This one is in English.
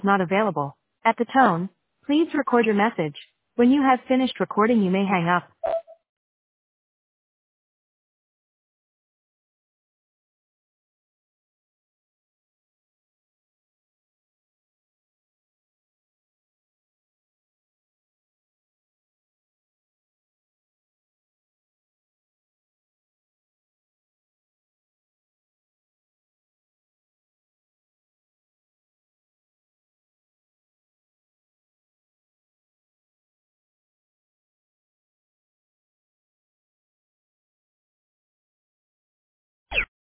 not available. At the tone, please record your message. When you have finished recording, you may hang up.